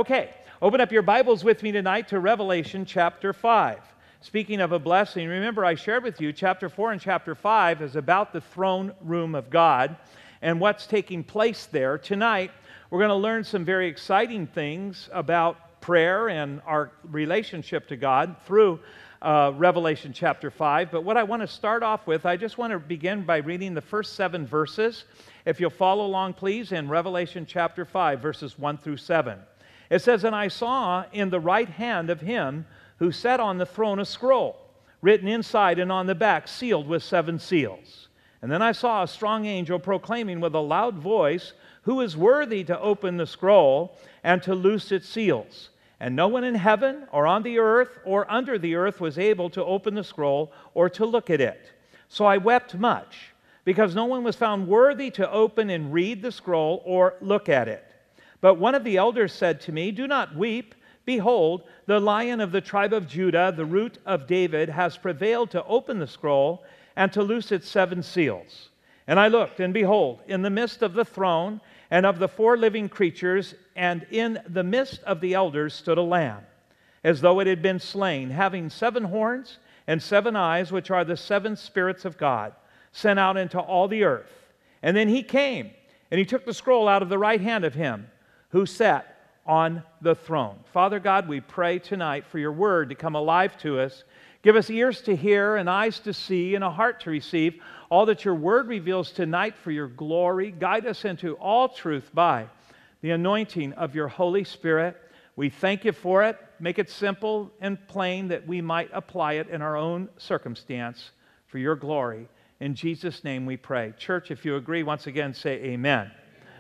Okay, open up your Bibles with me tonight to Revelation chapter 5. Speaking of a blessing, remember I shared with you chapter 4 and chapter 5 is about the throne room of God and what's taking place there. Tonight, we're going to learn some very exciting things about prayer and our relationship to God through Revelation chapter 5. But what I want to start off with, I just want to begin by reading the first 7 verses. If you'll follow along, please, in Revelation chapter 5, verses 1 through 7. It says, "And I saw in the right hand of him who sat on the throne a scroll, written inside and on the back, sealed with 7 seals. And then I saw a strong angel proclaiming with a loud voice, 'Who is worthy to open the scroll and to loose its seals?' And no one in heaven or on the earth or under the earth was able to open the scroll or to look at it. So I wept much, because no one was found worthy to open and read the scroll or look at it. But one of the elders said to me, 'Do not weep. Behold, the Lion of the tribe of Judah, the Root of David, has prevailed to open the scroll and to loose its 7 seals.' And I looked, and behold, in the midst of the throne and of the 4 living creatures, and in the midst of the elders stood a lamb, as though it had been slain, having 7 horns and 7 eyes, which are the 7 spirits of God, sent out into all the earth. And then he came, and he took the scroll out of the right hand of him who sat on the throne." Father God, we pray tonight for your word to come alive to us. Give us ears to hear and eyes to see and a heart to receive all that your word reveals tonight for your glory. Guide us into all truth by the anointing of your Holy Spirit. We thank you for it. Make it simple and plain that we might apply it in our own circumstance for your glory. In Jesus' name we pray. Church, if you agree, once again say amen.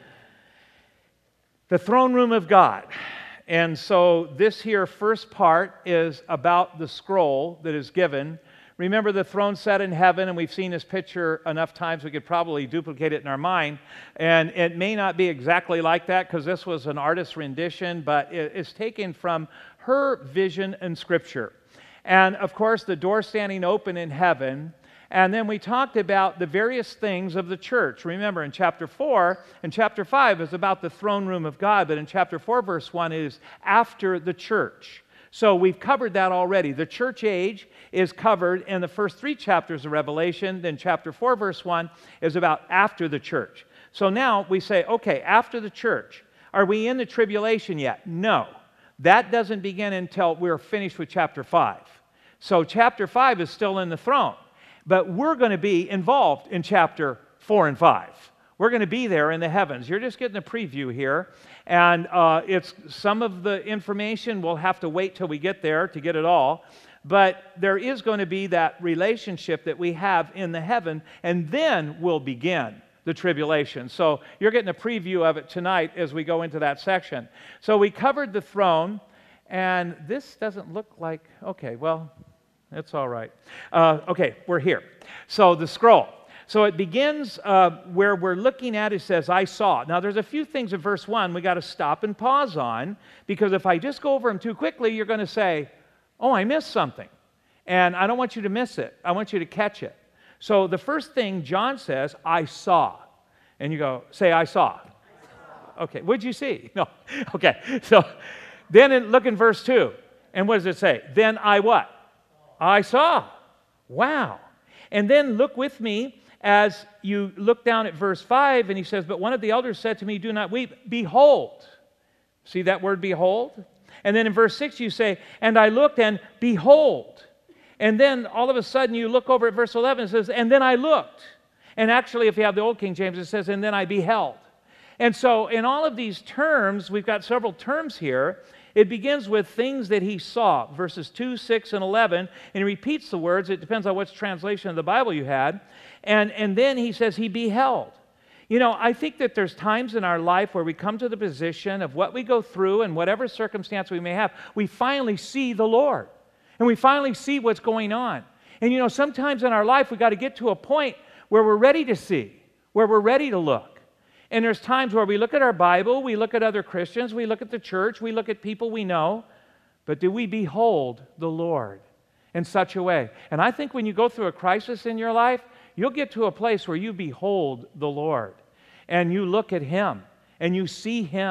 The throne room of God. And so this here first part is about the scroll that is given. Remember the throne set in heaven, and we've seen this picture enough times we could probably duplicate it in our mind. And it may not be exactly like that because this was an artist's rendition, but it's taken from her vision in Scripture. And of course, the door standing open in heaven. And then we talked about the various things of the church. Remember, in chapter 4 and chapter 5 is about the throne room of God, but in chapter 4, verse 1 is after the church. So we've covered that already. The church age is covered in the first 3 chapters of Revelation. Then chapter 4, verse 1 is about after the church. So now we say, okay, after the church, are we in the tribulation yet? No. That doesn't begin until we're finished with chapter 5. So chapter 5 is still in the throne. But we're going to be involved in chapter 4 and 5. We're going to be there in the heavens. You're just getting a preview here. And it's some of the information we'll have to wait till we get there to get it all. But there is going to be that relationship that we have in the heaven. And then we'll begin the tribulation. So you're getting a preview of it tonight as we go into that section. So we covered the throne. And this doesn't look like, okay, well, it's all right. Okay, we're here. So the scroll. So it begins where we're looking at, it says, "I saw." Now there's a few things in verse 1 we got to stop and pause on, because if I just go over them too quickly, you're going to say, "Oh, I missed something." And I don't want you to miss it. I want you to catch it. So the first thing John says, "I saw." And you go, say, "I saw." Okay, what'd you see? No. Okay, so then look in verse 2. And what does it say? "Then I" what? "I saw." Wow. And then look with me as you look down at verse 5, and he says, "But one of the elders said to me, 'Do not weep. Behold.'" See that word, behold? And then in verse 6 you say, "And I looked, and behold." And then all of a sudden you look over at verse 11, it says, "And then I looked." And actually, if you have the Old King James, it says, "And then I beheld." And so in all of these terms, we've got several terms here. It begins with things that he saw, verses 2, 6, and 11, and he repeats the words. It depends on which translation of the Bible you had. And then he says he beheld. You know, I think that there's times in our life where we come to the position of what we go through and whatever circumstance we may have, we finally see the Lord. And we finally see what's going on. And you know, sometimes in our life, we've got to get to a point where we're ready to see, where we're ready to look. And there's times where we look at our Bible, we look at other Christians, we look at the church, we look at people we know, but do we behold the Lord in such a way? And I think when you go through a crisis in your life, you'll get to a place where you behold the Lord and you look at Him and you see Him.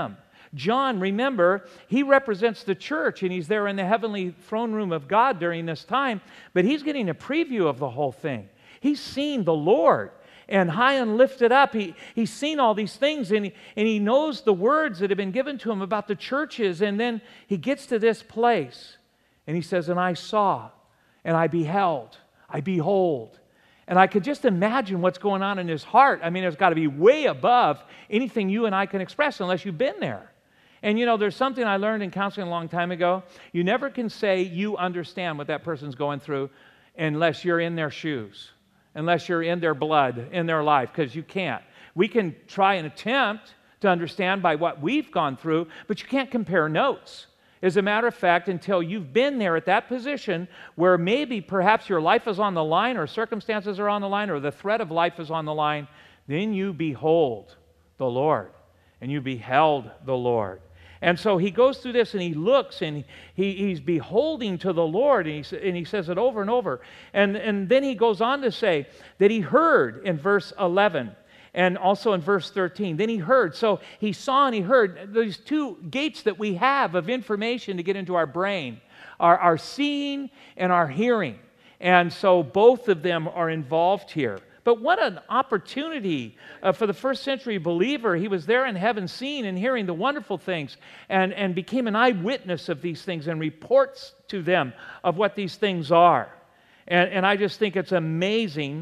John, remember, he represents the church, and he's there in the heavenly throne room of God during this time, but he's getting a preview of the whole thing. He's seen the Lord, and high and lifted up. He's seen all these things, and he knows the words that have been given to him about the churches, and then he gets to this place, and he says, and I saw, and I beheld, I behold. And I could just imagine what's going on in his heart. I mean, it's got to be way above anything you and I can express unless you've been there. And you know, there's something I learned in counseling a long time ago. You never can say you understand what that person's going through unless you're in their shoes, unless you're in their blood, in their life, because you can't. We can try and attempt to understand by what we've gone through, but you can't compare notes. As a matter of fact, until you've been there at that position where maybe perhaps your life is on the line or circumstances are on the line or the threat of life is on the line, then you behold the Lord, and you beheld the Lord. And so he goes through this and he looks and he's beholding to the Lord, and he says it over and over. And then he goes on to say that he heard in verse 11 and also in verse 13. Then he heard. So he saw and he heard. These two gates that we have of information to get into our brain are our seeing and our hearing. And so both of them are involved here. But what an opportunity for the first century believer. He was there in heaven seeing and hearing the wonderful things and became an eyewitness of these things and reports to them of what these things are. And I just think it's amazing.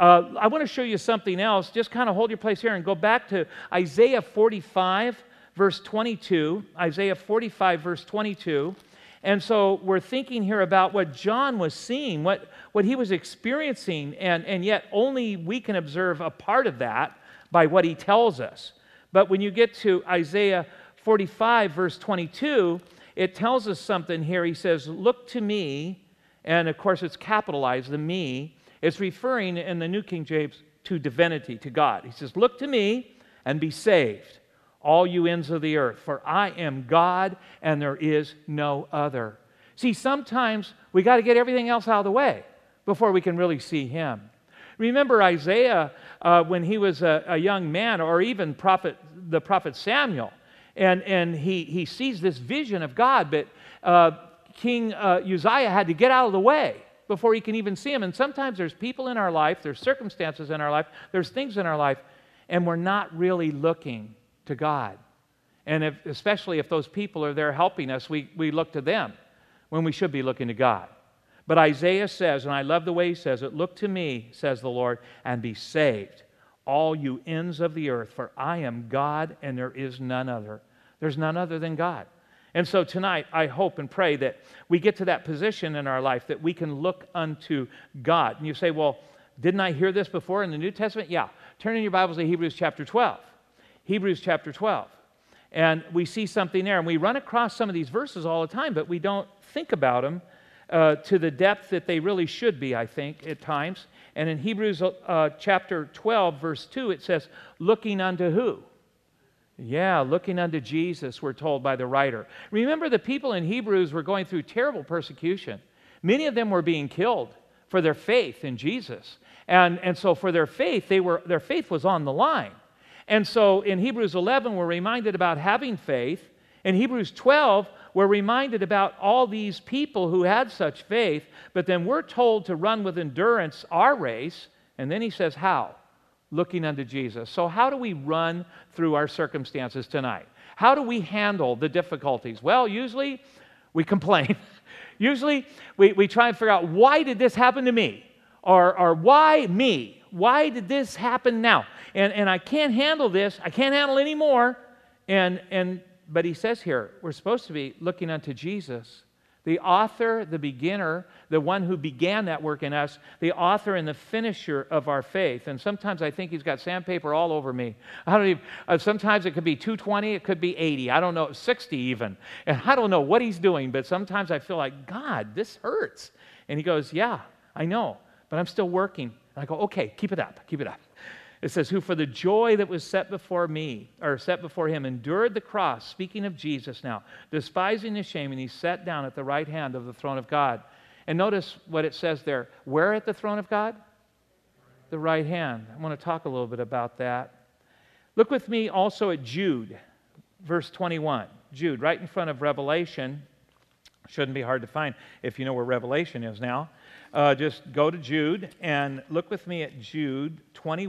I want to show you something else. Just kind of hold your place here and go back to Isaiah 45, verse 22. Isaiah 45, verse 22. And so we're thinking here about what John was seeing, what he was experiencing, and yet only we can observe a part of that by what he tells us. But when you get to Isaiah 45, verse 22, it tells us something here. He says, look to me, and of course it's capitalized, the me. It's referring in the New King James to divinity, to God. He says, look to me and be saved, all you ends of the earth, for I am God and there is no other. See, sometimes we got to get everything else out of the way before we can really see Him. Remember Isaiah when he was a young man, or even the prophet Samuel, and he sees this vision of God, but King Uzziah had to get out of the way before he can even see Him. And sometimes there's people in our life, there's circumstances in our life, there's things in our life, and we're not really looking to God. And especially if those people are there helping us, we look to them when we should be looking to God. But Isaiah says, and I love the way he says it, look to me, says the Lord, and be saved, all you ends of the earth, for I am God and there is none other. There's none other than God. And so tonight, I hope and pray that we get to that position in our life that we can look unto God. And you say, well, didn't I hear this before in the New Testament? Yeah. Turn in your Bibles to Hebrews chapter 12. Hebrews chapter 12. And we see something there. And we run across some of these verses all the time, but we don't think about them to the depth that they really should be, I think, at times. And in Hebrews chapter 12, verse 2, it says, looking unto who? Yeah, looking unto Jesus, we're told by the writer. Remember, the people in Hebrews were going through terrible persecution. Many of them were being killed for their faith in Jesus. And so for their faith, their faith was on the line. And so in Hebrews 11, we're reminded about having faith. In Hebrews 12, we're reminded about all these people who had such faith, but then we're told to run with endurance our race. And then he says, how? Looking unto Jesus. So how do we run through our circumstances tonight? How do we handle the difficulties? Well, usually we complain. Usually we try and figure out, why did this happen to me? Or why me? Why did this happen now? And I can't handle this. I can't handle any more. But he says here, we're supposed to be looking unto Jesus, the author, the beginner, the one who began that work in us, the author and the finisher of our faith. And sometimes I think he's got sandpaper all over me. Sometimes it could be 220, it could be 80. I don't know, 60 even. And I don't know what he's doing, but sometimes I feel like, God, this hurts. And he goes, yeah, I know, but I'm still working. And I go, okay, keep it up, keep it up. It says, who for the joy that was set before him, endured the cross, speaking of Jesus now, despising the shame, and he sat down at the right hand of the throne of God. And notice what it says there. Where at the throne of God? The right hand. I want to talk a little bit about that. Look with me also at Jude. verse 21. Jude, right in front of Revelation. Shouldn't be hard to find if you know where Revelation is now. Just go to Jude and look with me at Jude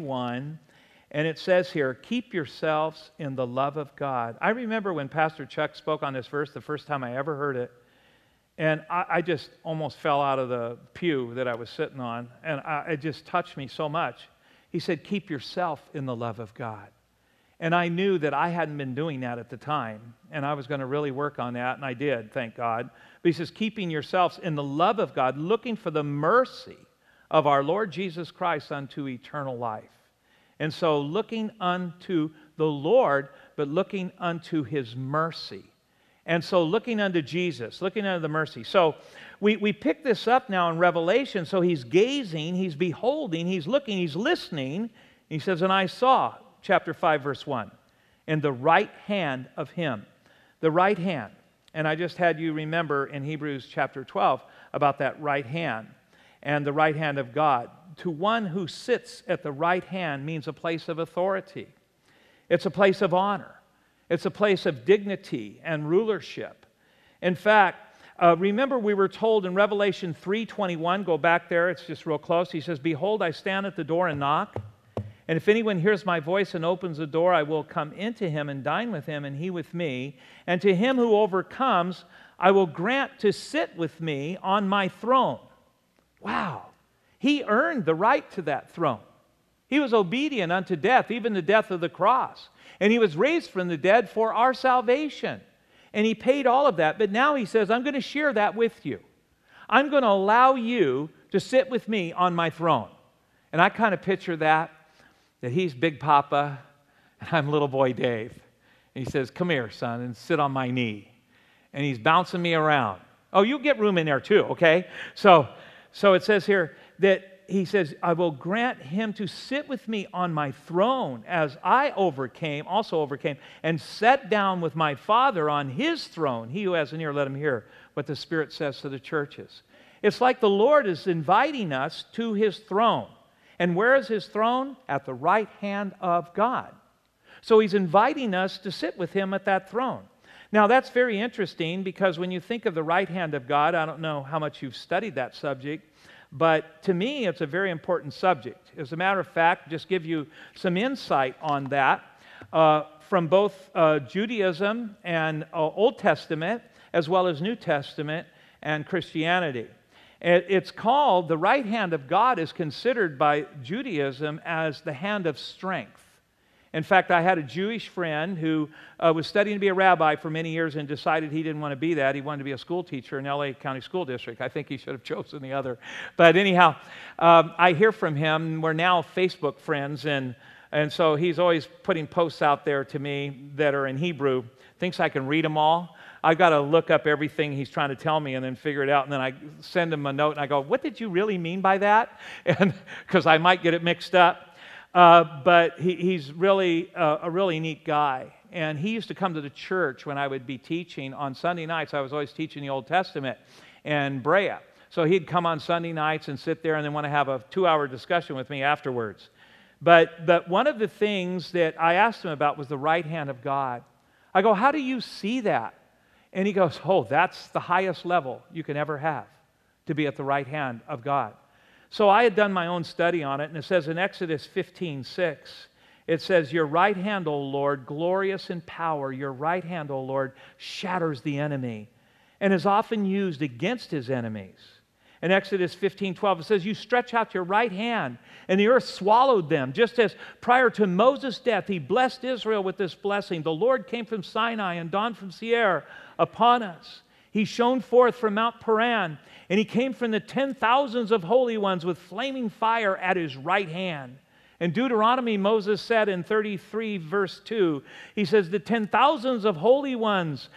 21. And it says here, keep yourselves in the love of God. I remember when Pastor Chuck spoke on this verse the first time I ever heard it. And I just almost fell out of the pew that I was sitting on. And it just touched me so much. He said, keep yourself in the love of God. And I knew that I hadn't been doing that at the time. And I was going to really work on that. And I did, thank God. But he says, keeping yourselves in the love of God, looking for the mercy of our Lord Jesus Christ unto eternal life. And so looking unto the Lord, but looking unto his mercy. And so looking unto Jesus, looking unto the mercy. So we pick this up now in Revelation. So he's gazing, he's beholding, he's looking, he's listening. He says, and I saw, chapter 5, verse 1, in the right hand of him. The right hand. And I just had you remember in Hebrews chapter 12 about that right hand and the right hand of God. To one who sits at the right hand means a place of authority. It's a place of honor. It's a place of dignity and rulership. In fact, remember we were told in Revelation 3:21, go back there, it's just real close. He says, behold, I stand at the door and knock. And if anyone hears my voice and opens the door, I will come into him and dine with him and he with me. And to him who overcomes, I will grant to sit with me on my throne. Wow. He earned the right to that throne. He was obedient unto death, even the death of the cross. And he was raised from the dead for our salvation. And he paid all of that. But now he says, I'm going to share that with you. I'm going to allow you to sit with me on my throne. And I kind of picture that he's Big Papa and I'm little boy Dave. And he says, come here, son, and sit on my knee. And he's bouncing me around. Oh, you get room in there too, okay? So it says here that he says, I will grant him to sit with me on my throne as I also overcame, and sat down with my Father on his throne. He who has an ear, let him hear what the Spirit says to the churches. It's like the Lord is inviting us to his throne. And where is his throne? At the right hand of God. So he's inviting us to sit with him at that throne. Now that's very interesting because when you think of the right hand of God, I don't know how much you've studied that subject, but to me it's a very important subject. As a matter of fact, just give you some insight on that from both Judaism and Old Testament as well as New Testament and Christianity. It's called, the right hand of God is considered by Judaism as the hand of strength. In fact, I had a Jewish friend who was studying to be a rabbi for many years and decided he didn't want to be that. He wanted to be a school teacher in LA County School District. I think he should have chosen the other. But anyhow, I hear from him. We're now Facebook friends, and so he's always putting posts out there to me that are in Hebrew. Thinks I can read them all. I've got to look up everything he's trying to tell me and then figure it out. And then I send him a note and I go, what did you really mean by that? And because I might get it mixed up. But he's really a really neat guy. And he used to come to the church when I would be teaching on Sunday nights. I was always teaching the Old Testament and Brea. So he'd come on Sunday nights and sit there and then want to have a 2-hour discussion with me afterwards. But one of the things that I asked him about was the right hand of God. I go, how do you see that? And he goes, oh, that's the highest level you can ever have, to be at the right hand of God. So I had done my own study on it, and it says in Exodus 15:6, it says, your right hand, O Lord, glorious in power, your right hand, O Lord, shatters the enemy, and is often used against his enemies. In Exodus 15:12, it says, you stretch out your right hand, and the earth swallowed them. Just as prior to Moses' death, he blessed Israel with this blessing. The Lord came from Sinai and dawned from Seir upon us. He shone forth from Mount Paran, and he came from the 10,000s of holy ones with flaming fire at his right hand. In Deuteronomy, Moses said in 33 verse 2, he says the 10,000s of holy ones,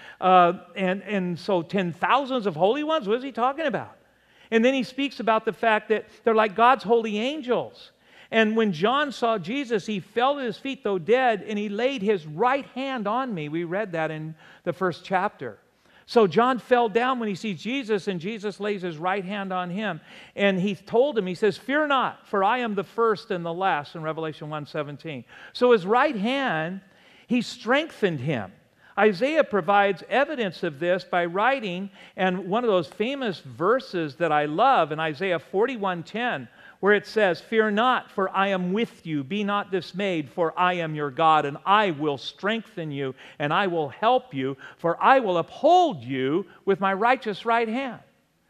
and so 10,000s of holy ones, what is he talking about? And then he speaks about the fact that they're like God's holy angels. And when John saw Jesus, he fell at his feet, though dead, and he laid his right hand on me. We read that in the first chapter. So John fell down when he sees Jesus, and Jesus lays his right hand on him. And he told him, he says, fear not, for I am the first and the last, in Revelation 1:17. So his right hand, he strengthened him. Isaiah provides evidence of this by writing, and one of those famous verses that I love in Isaiah 41:10, where it says, "Fear not, for I am with you. Be not dismayed, for I am your God, and I will strengthen you, and I will help you, for I will uphold you with my righteous right hand."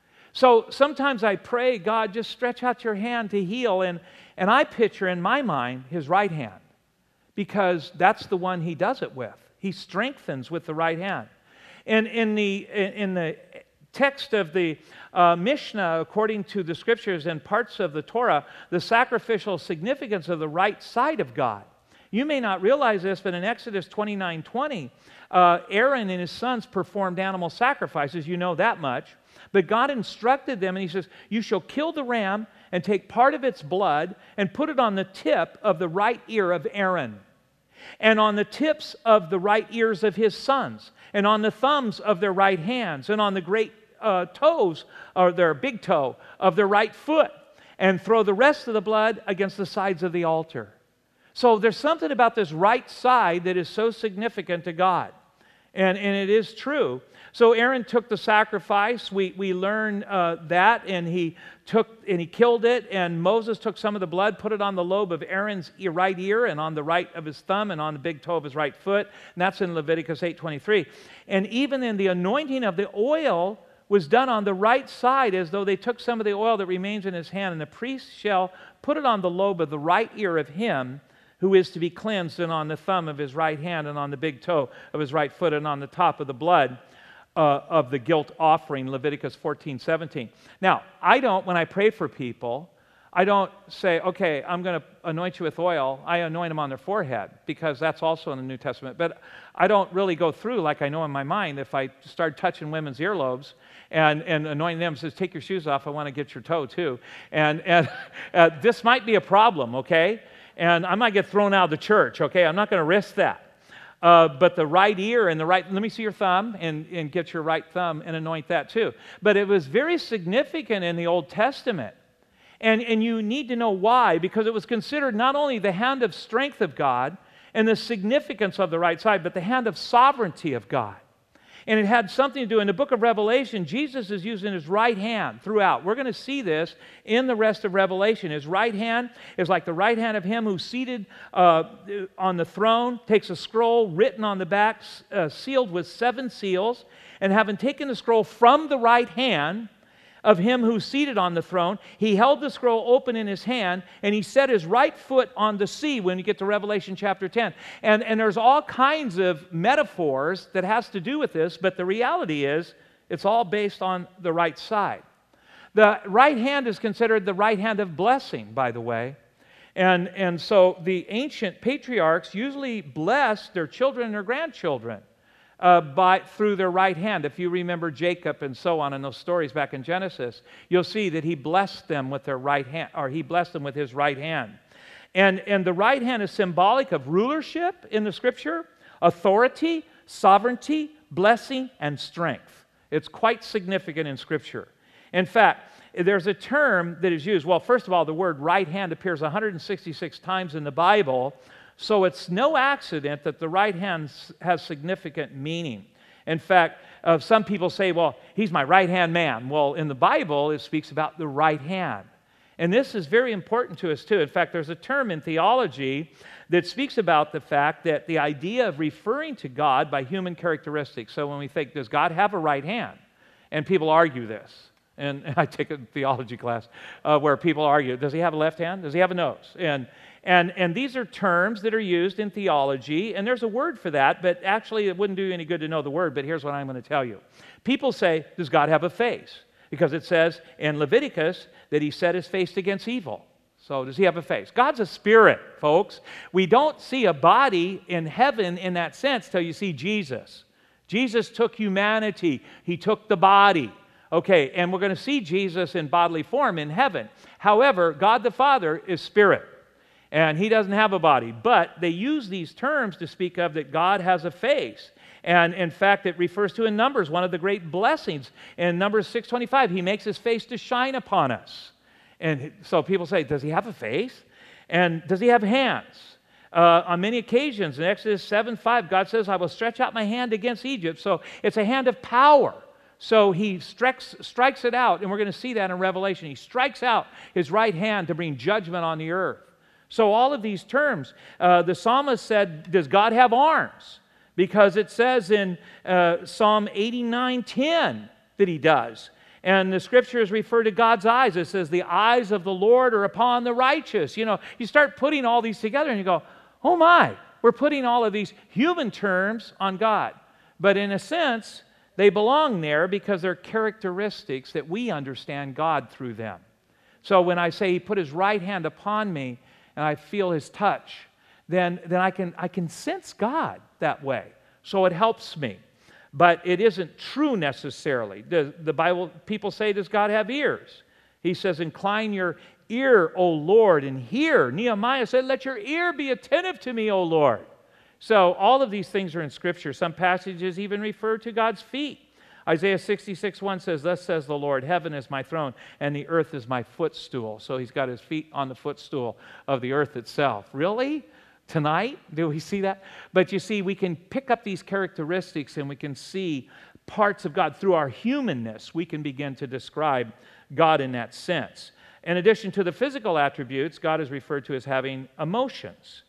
So sometimes I pray, God, just stretch out your hand to heal, and I picture in my mind his right hand, because that's the one he does it with. He strengthens with the right hand. And in the text of the Mishnah, according to the scriptures and parts of the Torah, the sacrificial significance of the right side of God. You may not realize this, but in Exodus 29:20, Aaron and his sons performed animal sacrifices. You know that much. But God instructed them, and he says, "You shall kill the ram and take part of its blood and put it on the tip of the right ear of Aaron, and on the tips of the right ears of his sons, and on the thumbs of their right hands, and on the great toes, or their big toe, of their right foot, and throw the rest of the blood against the sides of the altar." So there's something about this right side that is so significant to God. And it is true. So Aaron took the sacrifice. We learn that, and he killed it. And Moses took some of the blood, put it on the lobe of Aaron's right ear, and on the right of his thumb, and on the big toe of his right foot. And that's in Leviticus 8:23. And even in the anointing of the oil was done on the right side, as though they took some of the oil that remains in his hand, and the priest shall put it on the lobe of the right ear of him who is to be cleansed, and on the thumb of his right hand, and on the big toe of his right foot, and on the top of the blood of the guilt offering, Leviticus 14:17. Now, when I pray for people, I don't say, okay, I'm going to anoint you with oil. I anoint them on their forehead, because that's also in the New Testament. But I don't really go through like I know in my mind. If I start touching women's earlobes and anointing them, says, take your shoes off, I want to get your toe too. And this might be a problem, okay? And I might get thrown out of the church, okay? I'm not going to risk that. But the right ear and let me see your thumb, and get your right thumb and anoint that too. But it was very significant in the Old Testament. And you need to know why, because it was considered not only the hand of strength of God and the significance of the right side, but the hand of sovereignty of God. And it had something to do, in the book of Revelation, Jesus is using his right hand throughout. We're going to see this in the rest of Revelation. His right hand is like the right hand of him who's seated on the throne, takes a scroll written on the back, sealed with 7 seals, and having taken the scroll from the right hand of him who's seated on the throne, he held the scroll open in his hand, and he set his right foot on the sea when you get to Revelation chapter 10. And there's all kinds of metaphors that has to do with this, but the reality is it's all based on the right side. The right hand is considered the right hand of blessing, by the way. And so the ancient patriarchs usually blessed their children and their grandchildren through their right hand. If you remember Jacob and so on in those stories back in Genesis, you'll see that he blessed them with their right hand, or he blessed them with his right hand. And the right hand is symbolic of rulership in the Scripture, authority, sovereignty, blessing, and strength. It's quite significant in Scripture. In fact, there's a term that is used. Well, first of all, the word right hand appears 166 times in the Bible. So it's no accident that the right hand has significant meaning. In fact, some people say, well, he's my right-hand man. Well, in the Bible, it speaks about the right hand. And this is very important to us, too. In fact, there's a term in theology that speaks about the fact that the idea of referring to God by human characteristics. So when we think, does God have a right hand? And people argue this. And I take a theology class where people argue, does he have a left hand? Does he have a nose? And these are terms that are used in theology, and there's a word for that, but actually it wouldn't do you any good to know the word, but here's what I'm going to tell you. People say, does God have a face? Because it says in Leviticus that he set his face against evil. So does he have a face? God's a spirit, folks. We don't see a body in heaven in that sense till you see Jesus. Jesus took humanity. He took the body. Okay, and we're going to see Jesus in bodily form in heaven. However, God the Father is spirit. And he doesn't have a body. But they use these terms to speak of that God has a face. And in fact, it refers to in Numbers, one of the great blessings. In Numbers 6:25, he makes his face to shine upon us. And so people say, does he have a face? And does he have hands? On many occasions, in Exodus 7:5, God says, I will stretch out my hand against Egypt. So it's a hand of power. So he strikes it out, and we're going to see that in Revelation. He strikes out his right hand to bring judgment on the earth. So all of these terms, the psalmist said, does God have arms? Because it says in Psalm 89:10 that he does. And the scriptures refer to God's eyes. It says, the eyes of the Lord are upon the righteous. You know, you start putting all these together and you go, oh my, we're putting all of these human terms on God. But in a sense, they belong there because they're characteristics that we understand God through them. So when I say he put his right hand upon me and I feel his touch, then I can sense God that way. So it helps me. But it isn't true necessarily. The Bible, people say, does God have ears? He says, incline your ear, O Lord, and hear. Nehemiah said, let your ear be attentive to me, O Lord. So all of these things are in Scripture. Some passages even refer to God's feet. Isaiah 66:1 says, thus says the Lord, heaven is my throne, and the earth is my footstool. So he's got his feet on the footstool of the earth itself. Really? Tonight? Do we see that? But you see, we can pick up these characteristics and we can see parts of God through our humanness. We can begin to describe God in that sense. In addition to the physical attributes, God is referred to as having emotions.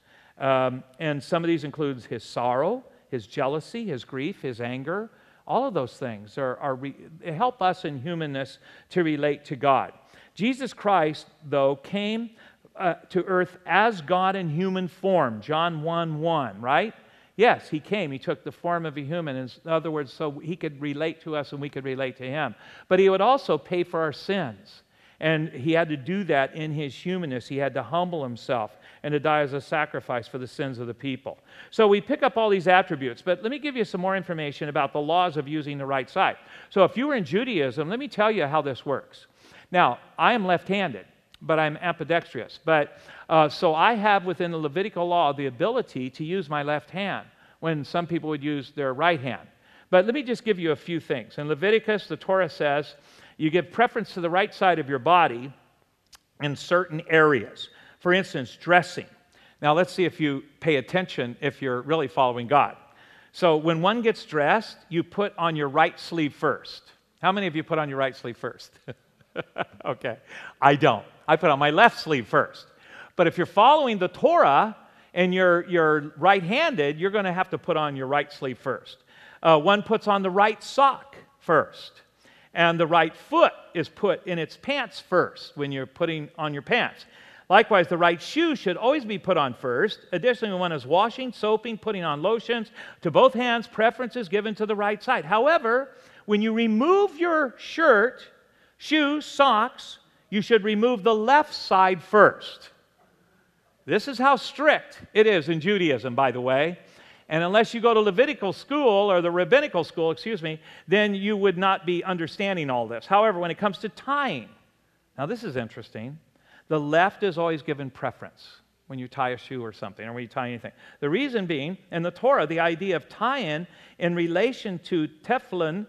And some of these include his sorrow, his jealousy, his grief, his anger. All of those things help us in humanness to relate to God. Jesus Christ, though, came to earth as God in human form. John 1:1, right? Yes, he came. He took the form of a human. In other words, so he could relate to us and we could relate to him. But he would also pay for our sins. And he had to do that in his humanness. He had to humble himself and to die as a sacrifice for the sins of the people. So we pick up all these attributes. But let me give you some more information about the laws of using the right side. So if you were in Judaism, let me tell you how this works. Now, I am left-handed, but I'm ambidextrous. So I have within the Levitical law the ability to use my left hand when some people would use their right hand. But let me just give you a few things. In Leviticus, the Torah says you give preference to the right side of your body in certain areas. For instance, dressing. Now let's see if you pay attention if you're really following God. So when one gets dressed, you put on your right sleeve first. How many of you put on your right sleeve first? Okay, I don't. I put on my left sleeve first. But if you're following the Torah and you're right-handed, you're going to have to put on your right sleeve first. One puts on the right sock first. And the right foot is put in its pants first when you're putting on your pants. Likewise, the right shoe should always be put on first. Additionally, when one is washing, soaping, putting on lotions, to both hands, preference is given to the right side. However, when you remove your shirt, shoes, socks, you should remove the left side first. This is how strict it is in Judaism, by the way. And unless you go to Levitical school, or the rabbinical school, then you would not be understanding all this. However, when it comes to tying, now this is interesting. The left is always given preference when you tie a shoe or something, or when you tie anything. The reason being, in the Torah, the idea of tying in relation to tefillin,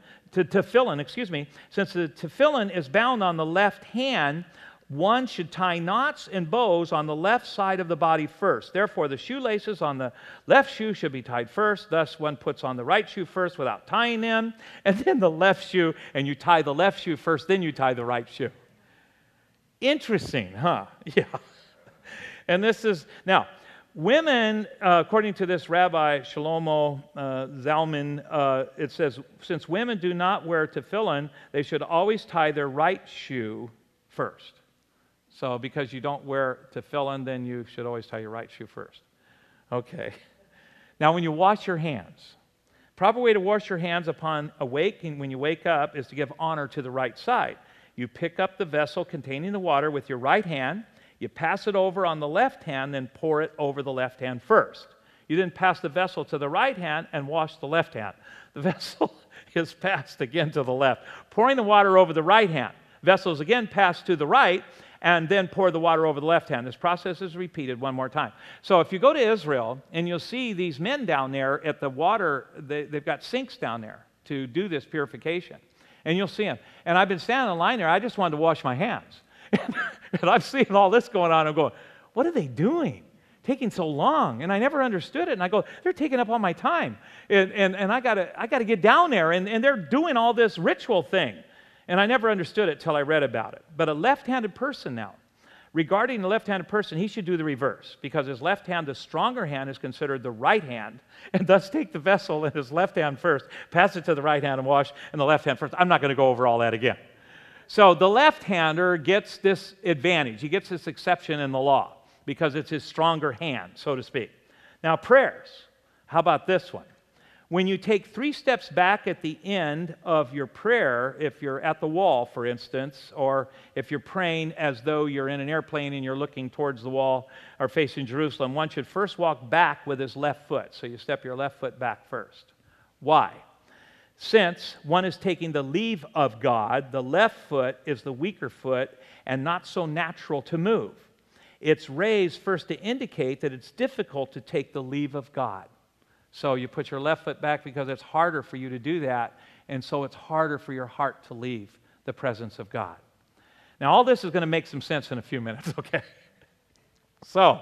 since the tefillin is bound on the left hand, one should tie knots and bows on the left side of the body first. Therefore, the shoelaces on the left shoe should be tied first. Thus, one puts on the right shoe first without tying them, and then the left shoe, and you tie the left shoe first, then you tie the right shoe. Interesting, huh? Yeah. And this is, now, women, according to this Rabbi Shlomo Zalman, it says, since women do not wear tefillin, they should always tie their right shoe first. So because you don't wear tefillin, then you should always tie your right shoe first. Okay. Now when you wash your hands, proper way to wash your hands upon awakening when you wake up is to give honor to the right side. You pick up the vessel containing the water with your right hand, you pass it over on the left hand, then pour it over the left hand first. You then pass the vessel to the right hand and wash the left hand. The vessel is passed again to the left, pouring the water over the right hand. Vessel is again passed to the right, and then pour the water over the left hand. This process is repeated one more time. So if you go to Israel, and you'll see these men down there at the water, they've got sinks down there to do this purification. And you'll see them. And I've been standing in line there, I just wanted to wash my hands. And I'm seeing all this going on, I'm going, what are they doing? taking so long? And I never understood it. And I go, they're taking up all my time. And I gotta get down there. And they're doing all this ritual thing. And I never understood it till I read about it. But a left-handed person now, regarding the left-handed person, he should do the reverse, because his left hand, the stronger hand, is considered the right hand, and thus take the vessel in his left hand first, pass it to the right hand and wash in the left hand first. I'm not going to go over all that again. So the left-hander gets this advantage. He gets this exception in the law because it's his stronger hand, so to speak. Now, prayers. How about this one? When you take 3 steps back at the end of your prayer, if you're at the wall, for instance, or if you're praying as though you're in an airplane and you're looking towards the wall or facing Jerusalem, one should first walk back with his left foot. So you step your left foot back first. Why? Since one is taking the leave of God, the left foot is the weaker foot and not so natural to move. It's raised first to indicate that it's difficult to take the leave of God. So you put your left foot back because it's harder for you to do that, and so it's harder for your heart to leave the presence of God. Now, all this is going to make some sense in a few minutes, okay? So,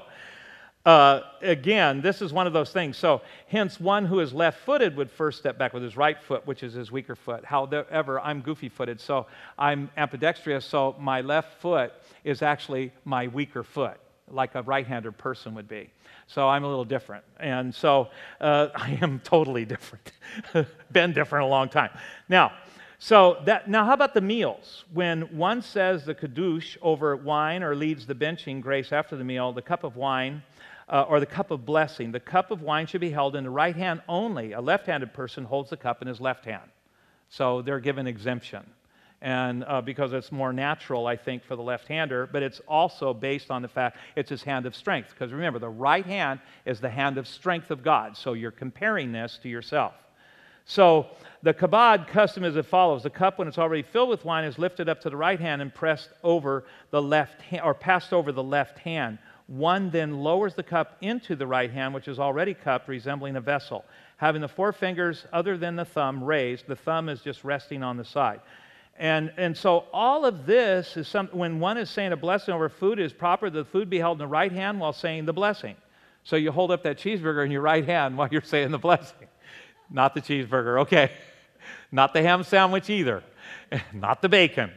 again, this is one of those things. So, hence, one who is left-footed would first step back with his right foot, which is his weaker foot. However, I'm goofy-footed, so I'm ambidextrous, so my left foot is actually my weaker foot, like a right-handed person would be. So I'm a little different. And so I am totally different. Been different a long time. Now, how about the meals? When one says the Kiddush over wine or leads the benching grace after the meal, the cup of wine or the cup of blessing, the cup of wine should be held in the right hand only. A left-handed person holds the cup in his left hand. So they're given exemption. And because it's more natural, I think, for the left-hander, but it's also based on the fact it's his hand of strength. Because remember, the right hand is the hand of strength of God. So you're comparing this to yourself. So the kabod custom is as follows. The cup, when it's already filled with wine, is lifted up to the right hand and pressed over the left hand, or passed over the left hand. One then lowers the cup into the right hand, which is already cupped, resembling a vessel. Having the 4 fingers, other than the thumb, raised, the thumb is just resting on the side. And so all of this is something, when one is saying a blessing over food, it is proper that the food be held in the right hand while saying the blessing. So you hold up that cheeseburger in your right hand while you're saying the blessing. Not the cheeseburger, okay. Not the ham sandwich either. Not the bacon.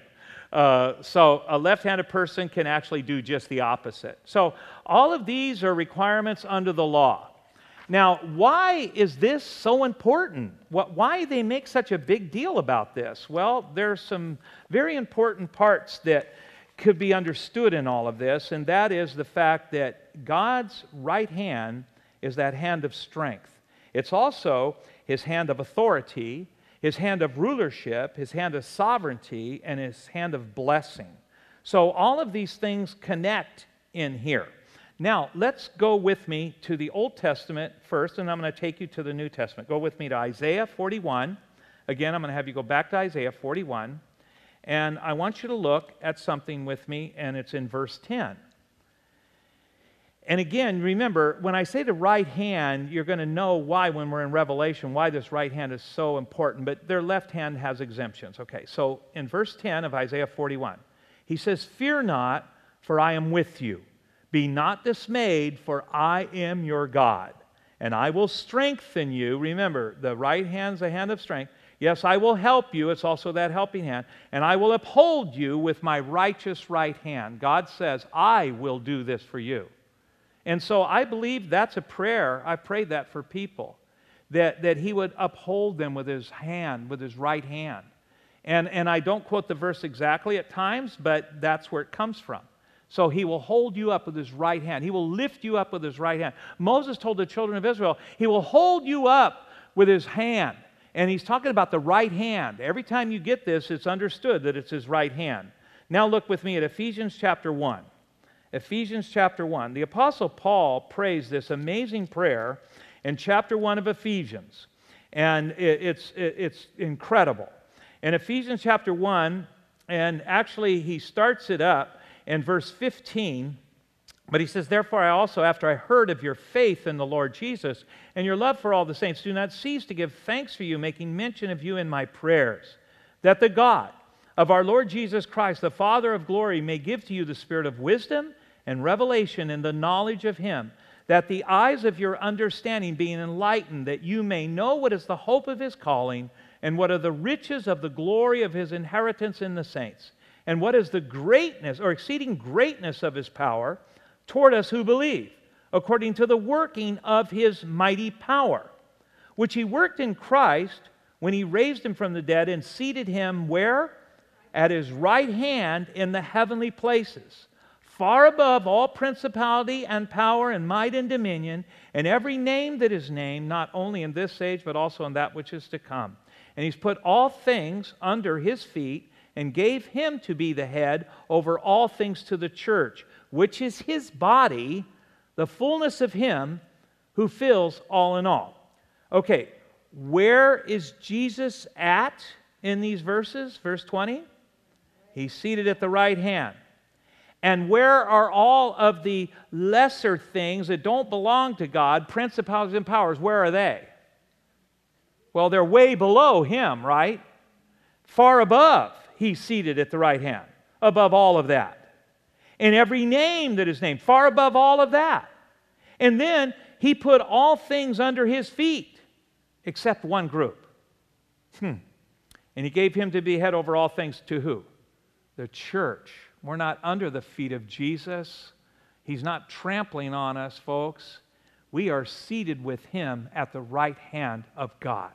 So a left-handed person can actually do just the opposite. So all of these are requirements under the law. Now, why is this so important? Why they make such a big deal about this? Well, there's some very important parts that could be understood in all of this, and that is the fact that God's right hand is that hand of strength. It's also his hand of authority, his hand of rulership, his hand of sovereignty, and his hand of blessing. So all of these things connect in here. Now, let's go with me to the Old Testament first, and I'm going to take you to the New Testament. Go with me to Isaiah 41. Again, I'm going to have you go back to Isaiah 41, and I want you to look at something with me, and it's in verse 10. And again, remember, when I say the right hand, you're going to know why, when we're in Revelation, why this right hand is so important, but their left hand has exemptions. Okay, so in verse 10 of Isaiah 41, he says, "Fear not, for I am with you. Be not dismayed, for I am your God, and I will strengthen you." Remember, the right hand's a hand of strength. "Yes, I will help you." It's also that helping hand. "And I will uphold you with my righteous right hand." God says, I will do this for you. And so I believe that's a prayer. I prayed that for people, that he would uphold them with his hand, with his right hand. And I don't quote the verse exactly at times, but that's where it comes from. So he will hold you up with his right hand. He will lift you up with his right hand. Moses told the children of Israel, he will hold you up with his hand. And he's talking about the right hand. Every time you get this, it's understood that it's his right hand. Now look with me at Ephesians chapter 1. Ephesians chapter 1. The Apostle Paul prays this amazing prayer in chapter 1 of Ephesians. And it's incredible. In Ephesians chapter 1, and actually he starts it up in verse 15, but he says, "Therefore I also, after I heard of your faith in the Lord Jesus and your love for all the saints, do not cease to give thanks for you, making mention of you in my prayers, that the God of our Lord Jesus Christ, the Father of glory, may give to you the spirit of wisdom and revelation in the knowledge of him, that the eyes of your understanding being enlightened, that you may know what is the hope of his calling, and what are the riches of the glory of his inheritance in the saints, and what is the greatness or exceeding greatness of his power toward us who believe, according to the working of his mighty power, which he worked in Christ when he raised him from the dead and seated him where? At his right hand in the heavenly places, far above all principality and power and might and dominion, and every name that is named, not only in this age, but also in that which is to come. And he's put all things under his feet and gave him to be the head over all things to the church, which is his body, the fullness of him who fills all in all. Okay, where is Jesus at in these verses? Verse 20? He's seated at the right hand. And where are all of the lesser things that don't belong to God, principalities and powers, where are they? Well, they're way below him, right? Far above, he's seated at the right hand, above all of that. And every name that is named, far above all of that. And then he put all things under his feet, except one group. And he gave him to be head over all things to who? The church. We're not under the feet of Jesus. He's not trampling on us, folks. We are seated with him at the right hand of God.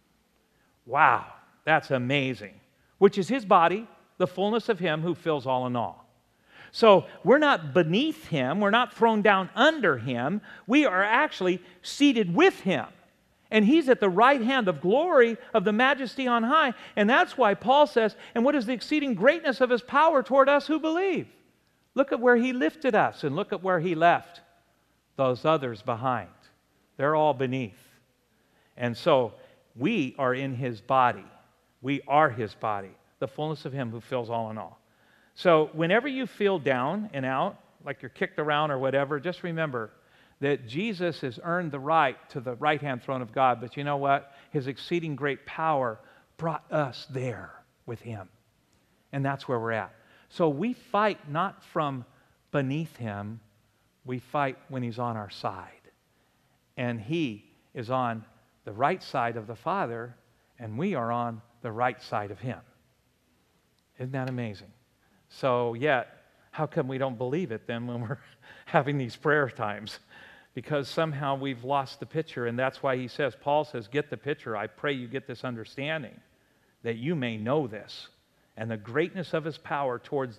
Wow, that's amazing. Which is his body, the fullness of him who fills all in all. So we're not beneath him. We're not thrown down under him. We are actually seated with him. And he's at the right hand of glory of the majesty on high. And that's why Paul says, and what is the exceeding greatness of his power toward us who believe? Look at where he lifted us and look at where he left those others behind. They're all beneath. And so we are in his body. We are his body, the fullness of him who fills all in all. So whenever you feel down and out, like you're kicked around or whatever, just remember that Jesus has earned the right to the right-hand throne of God. But you know what? His exceeding great power brought us there with him. And that's where we're at. So we fight not from beneath him. We fight when he's on our side. And he is on the right side of the Father, and we are on the right side of him. Isn't that amazing? So yet, how come we don't believe it then when we're having these prayer times? Because somehow we've lost the picture, and that's why he says, Paul says, get the picture. I pray you get this understanding, that you may know this, and the greatness of his power toward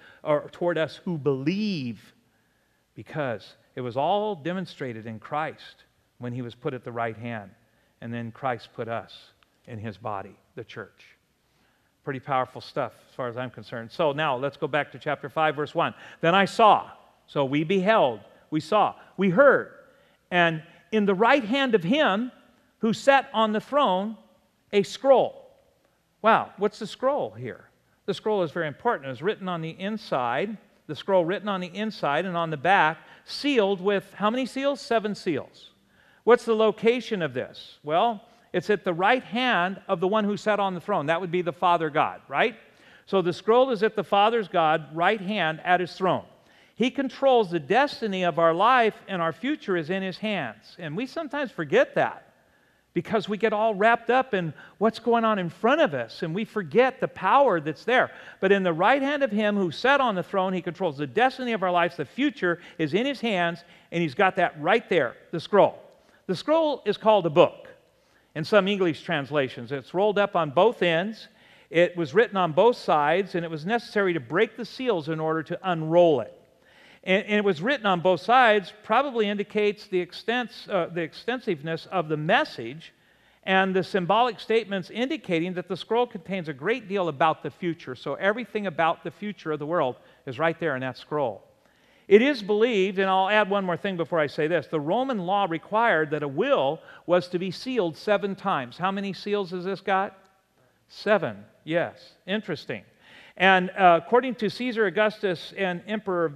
us who believe, because it was all demonstrated in Christ when he was put at the right hand, and then Christ put us in his body, the church. Pretty powerful stuff as far as I'm concerned. So now let's go back to chapter 5, verse 1. Then I saw, so we beheld, we saw, we heard, and in the right hand of him who sat on the throne, a scroll. Wow, what's the scroll here? The scroll is very important. It was written on the inside, the scroll written on the inside and on the back, sealed with how many seals? 7 seals. What's the location of this? Well, it's at the right hand of the one who sat on the throne. That would be the Father God, right? So the scroll is at the Father's God, right hand at his throne. He controls the destiny of our life, and our future is in his hands. And we sometimes forget that because we get all wrapped up in what's going on in front of us, and we forget the power that's there. But in the right hand of him who sat on the throne, he controls the destiny of our lives. The future is in his hands, and he's got that right there, the scroll. The scroll is called a book. In some English translations, it's rolled up on both ends. It was written on both sides, and it was necessary to break the seals in order to unroll it. And it was written on both sides, probably indicates the extensiveness of the message and the symbolic statements indicating that the scroll contains a great deal about the future. So everything about the future of the world is right there in that scroll. It is believed, and I'll add one more thing before I say this, the Roman law required that a will was to be sealed 7 times. How many seals has this got? 7, yes. Interesting. And according to Caesar Augustus and Emperor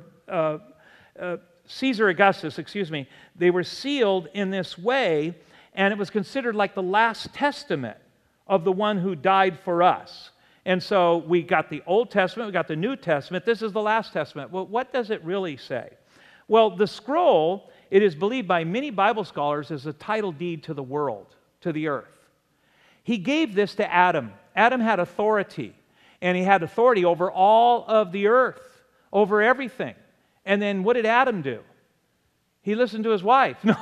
Caesar Augustus, they were sealed in this way, and it was considered like the last testament of the one who died for us. And so we got the Old Testament, we got the New Testament. This is the last testament. Well, what does it really say? Well, the scroll it is believed by many Bible scholars as a title deed to the world, to the earth. He gave this to Adam. Adam had authority, and he had authority over all of the earth, over everything. And then what did Adam do? He listened to his wife. No,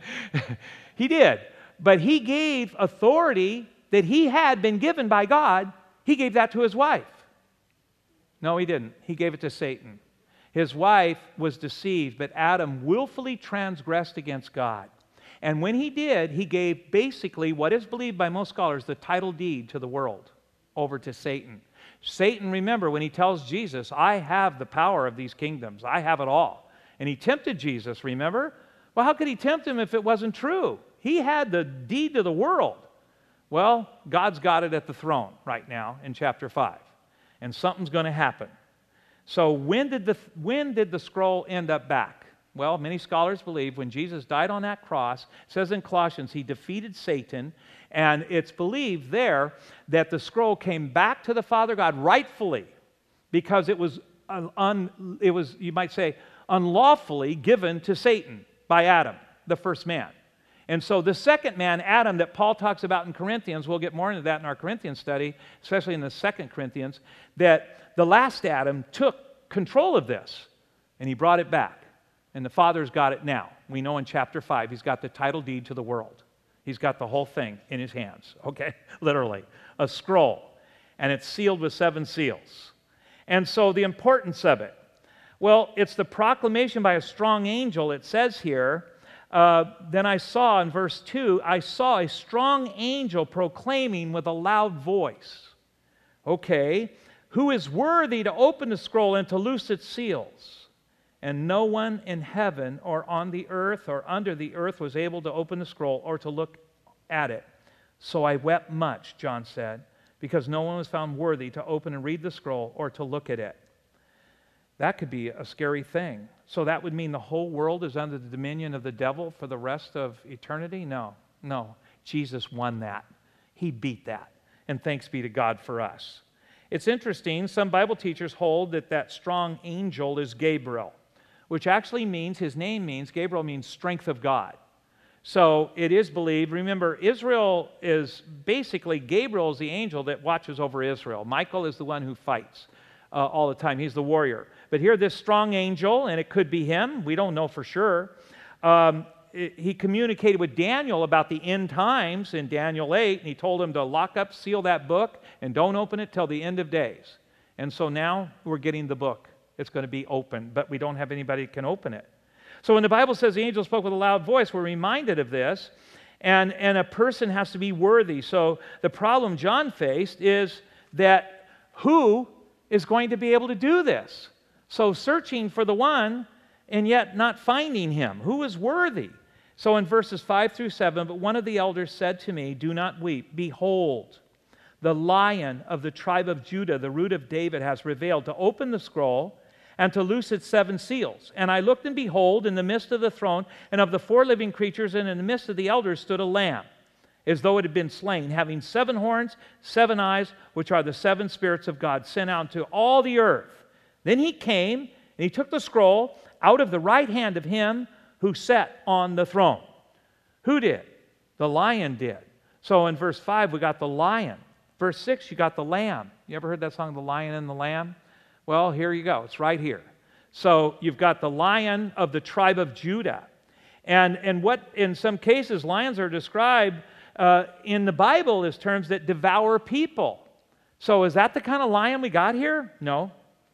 he did. But he gave authority that he had been given by God, he gave that to his wife. No, he didn't. He gave it to Satan. His wife was deceived, but Adam willfully transgressed against God. And when he did, he gave basically what is believed by most scholars the title deed to the world over to Satan. Satan, remember, when he tells Jesus, I have the power of these kingdoms, I have it all. And he tempted Jesus, remember? Well, how could he tempt him if it wasn't true? He had the deed to the world. Well, God's got it at the throne right now in chapter 5. And something's going to happen. So when did the scroll end up back? Well, many scholars believe when Jesus died on that cross, it says in Colossians, he defeated Satan, and it's believed there that the scroll came back to the Father God rightfully because it was you might say, unlawfully given to Satan by Adam, the first man. And so the second man, Adam, that Paul talks about in Corinthians, we'll get more into that in our Corinthians study, especially in the 2 Corinthians, that the last Adam took control of this, and he brought it back. And the Father's got it now. We know in chapter 5, he's got the title deed to the world. He's got the whole thing in his hands, okay? Literally, a scroll. And it's sealed with 7 seals. And so the importance of it. Well, it's the proclamation by a strong angel, it says here. Then I saw in verse 2, I saw a strong angel proclaiming with a loud voice. Okay, who is worthy to open the scroll and to loose its seals? And no one in heaven or on the earth or under the earth was able to open the scroll or to look at it. So I wept much, John said, because no one was found worthy to open and read the scroll or to look at it. That could be a scary thing. So that would mean the whole world is under the dominion of the devil for the rest of eternity? No. Jesus won that. He beat that. And thanks be to God for us. It's interesting, some Bible teachers hold that strong angel is Gabriel, which actually means, his name means, Gabriel means strength of God. So it is believed, remember, Israel is basically, Gabriel is the angel that watches over Israel. Michael is the one who fights all the time. He's the warrior. But here, this strong angel, and it could be him, we don't know for sure, he communicated with Daniel about the end times in Daniel 8, and he told him to lock up, seal that book, and don't open it till the end of days. And so now we're getting the book. It's going to be open, but we don't have anybody that can open it. So when the Bible says the angel spoke with a loud voice, we're reminded of this, and a person has to be worthy. So the problem John faced is that who is going to be able to do this? So searching for the one and yet not finding him. Who is worthy? So in verses 5 through 7, but one of the elders said to me, do not weep. Behold, the Lion of the tribe of Judah, the root of David, has prevailed to open the scroll and to loose its 7 seals. And I looked, and behold, in the midst of the throne and of the 4 living creatures and in the midst of the elders stood a lamb, as though it had been slain, having 7 horns, 7 eyes, which are the 7 spirits of God, sent out to all the earth. Then he came, and he took the scroll out of the right hand of him who sat on the throne. Who did? The Lion did. So in verse 5, we got the Lion. Verse 6, you got the Lamb. You ever heard that song, The Lion and the Lamb? Well, here you go. It's right here. So you've got the Lion of the tribe of Judah. And what, in some cases, lions are described in the Bible as terms that devour people. So is that the kind of lion we got here? No.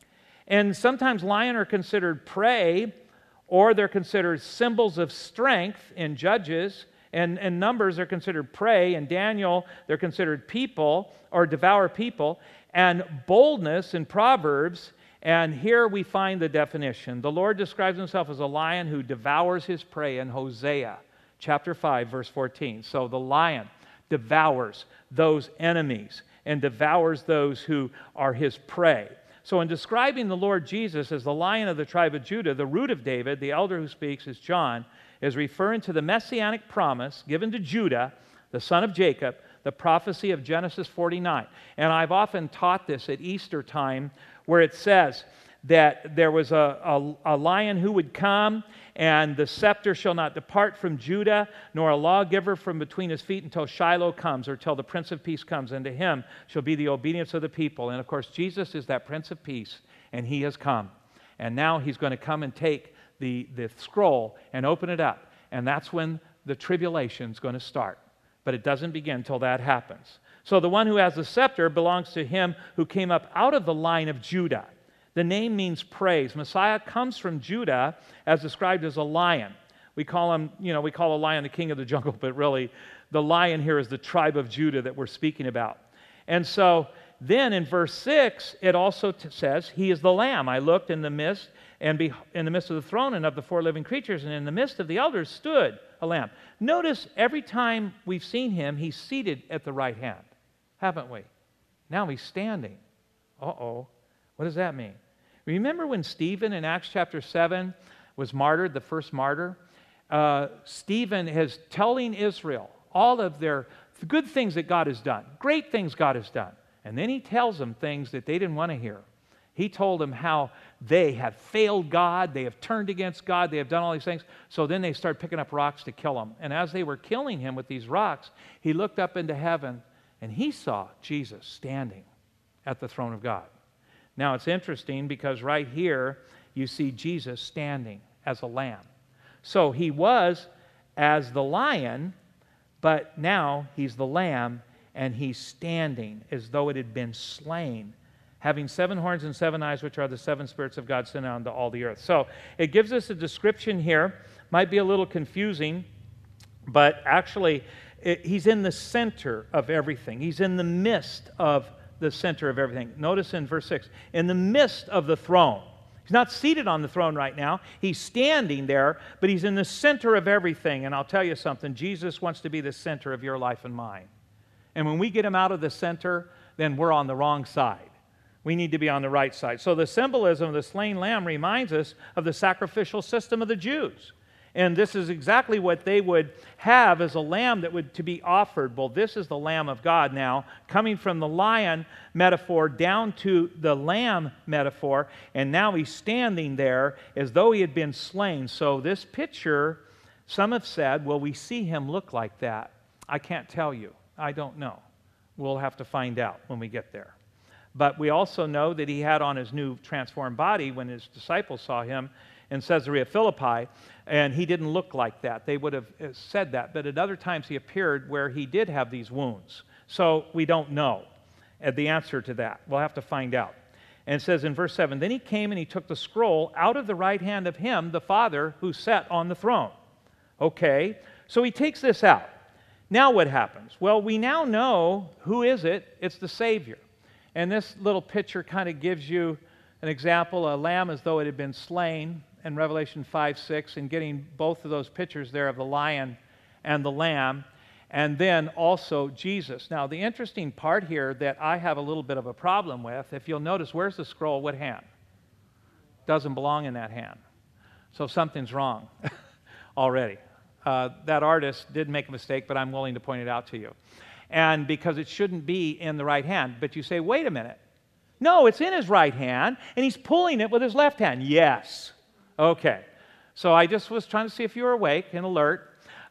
And sometimes lions are considered prey, or they're considered symbols of strength in Judges, and Numbers are considered prey. In Daniel, they're considered people, or devour people, and boldness in Proverbs. And here we find the definition. The Lord describes himself as a lion who devours his prey in Hosea chapter 5, verse 14. So the lion devours those enemies and devours those who are his prey. So in describing the Lord Jesus as the Lion of the tribe of Judah, the root of David, the elder who speaks is John, is referring to the messianic promise given to Judah, the son of Jacob, the prophecy of Genesis 49. And I've often taught this at Easter time, where it says that there was a lion who would come, and the scepter shall not depart from Judah, nor a lawgiver from between his feet until Shiloh comes, or till the Prince of Peace comes, and to him shall be the obedience of the people. And of course, Jesus is that Prince of Peace, and he has come. And now he's going to come and take the scroll and open it up. And that's when the tribulation is going to start. But it doesn't begin until that happens. So the one who has the scepter belongs to him who came up out of the line of Judah. The name means praise. Messiah comes from Judah as described as a lion. We call him, we call a lion the king of the jungle, but really the lion here is the tribe of Judah that we're speaking about. And so then in verse 6, it also says, he is the Lamb. I looked in the midst, and in the midst of the throne and of the four living creatures, and in the midst of the elders stood a Lamb. Notice every time we've seen him, he's seated at the right hand, haven't we? Now he's standing. Uh-oh. What does that mean? Remember when Stephen in Acts chapter 7 was martyred, the first martyr? Stephen is telling Israel all of their good things that God has done, great things God has done. And then he tells them things that they didn't want to hear. He told them how they have failed God, they have turned against God, they have done all these things. So then they started picking up rocks to kill him. And as they were killing him with these rocks, he looked up into heaven and he saw Jesus standing at the throne of God. Now it's interesting because right here you see Jesus standing as a lamb. So he was as the lion, but now he's the lamb and he's standing as though it had been slain, having 7 horns and 7 eyes, which are the 7 spirits of God sent out into all the earth. So it gives us a description here. Might be a little confusing, but actually he's in the center of everything. He's in the midst of the center of everything. Notice in verse 6, in the midst of the throne. He's not seated on the throne right now. He's standing there, but he's in the center of everything. And I'll tell you something, Jesus wants to be the center of your life and mine. And when we get him out of the center, then we're on the wrong side. We need to be on the right side. So the symbolism of the slain lamb reminds us of the sacrificial system of the Jews. And this is exactly what they would have as a lamb that would to be offered. Well, this is the Lamb of God now, coming from the lion metaphor down to the lamb metaphor, and now he's standing there as though he had been slain. So this picture, some have said, will we see him look like that? I can't tell you. I don't know. We'll have to find out when we get there. But we also know that he had on his new transformed body when his disciples saw him in Caesarea Philippi, and he didn't look like that. They would have said that. But at other times he appeared where he did have these wounds. So we don't know the answer to that. We'll have to find out. And it says in verse 7, then he came and he took the scroll out of the right hand of him, the Father, who sat on the throne. Okay, so he takes this out. Now what happens? Well, we now know who is it. It's the Savior. And this little picture kind of gives you an example, a lamb as though it had been slain in Revelation 5:6, and getting both of those pictures there of the lion and the lamb, and then also Jesus. Now, the interesting part here that I have a little bit of a problem with, if you'll notice, where's the scroll? What hand? Doesn't belong in that hand. So something's wrong already. That artist did make a mistake, but I'm willing to point it out to you. And because it shouldn't be in the right hand. But you say, wait a minute. No, it's in his right hand, and he's pulling it with his left hand. Yes. Okay. So I just was trying to see if you were awake and alert.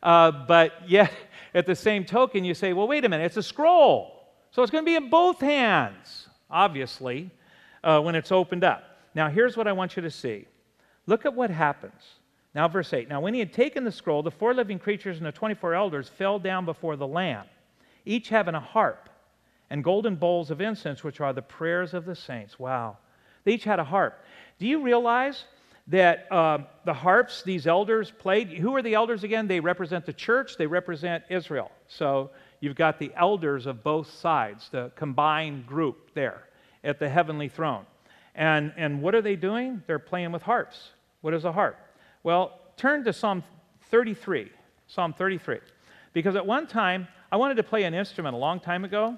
But yet, at the same token, you say, well, wait a minute, it's a scroll. So it's going to be in both hands, obviously, when it's opened up. Now, here's what I want you to see. Look at what happens. Now, verse 8. Now, when he had taken the scroll, the 4 living creatures and the 24 elders fell down before the Lamb, each having a harp and golden bowls of incense, which are the prayers of the saints. Wow. They each had a harp. Do you realize that the harps these elders played, who are the elders again? They represent the church, they represent Israel. So you've got the elders of both sides, the combined group there at the heavenly throne. And what are they doing? They're playing with harps. What is a harp? Well, turn to Psalm 33. Psalm 33. Because at one time, I wanted to play an instrument a long time ago,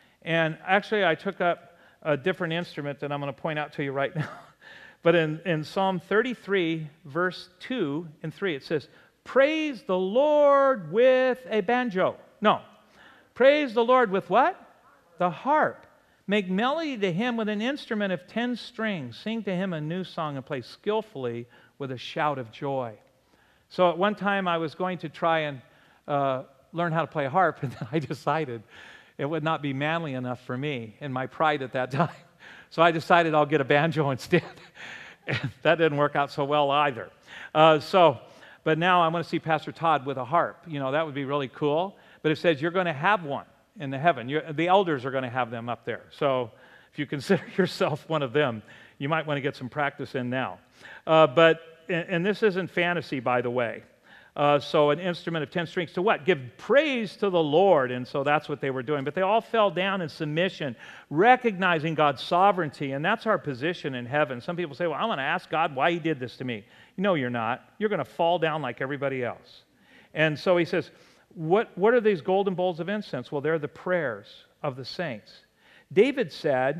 and actually I took up a different instrument that I'm going to point out to you right now. But in Psalm 33, verse 2 and 3, it says, praise the Lord with a banjo. No. Praise the Lord with what? The harp. Make melody to him with an instrument of 10 strings. Sing to him a new song and play skillfully with a shout of joy. So at one time I was going to try and learn how to play a harp, and then I decided it would not be manly enough for me in my pride at that time. So I decided I'll get a banjo instead. And that didn't work out so well either. But now I want to see Pastor Todd with a harp. You know, that would be really cool. But it says you're going to have one in the heaven. The elders are going to have them up there. So if you consider yourself one of them, you might want to get some practice in now. And this isn't fantasy, by the way. So an instrument of 10 strings to what? Give praise to the Lord. And so that's what they were doing. But they all fell down in submission, recognizing God's sovereignty. And that's our position in heaven. Some people say, well, I'm going to ask God why he did this to me. No, you're not. You're going to fall down like everybody else. And so he says, what are these golden bowls of incense? Well, they're the prayers of the saints. David said,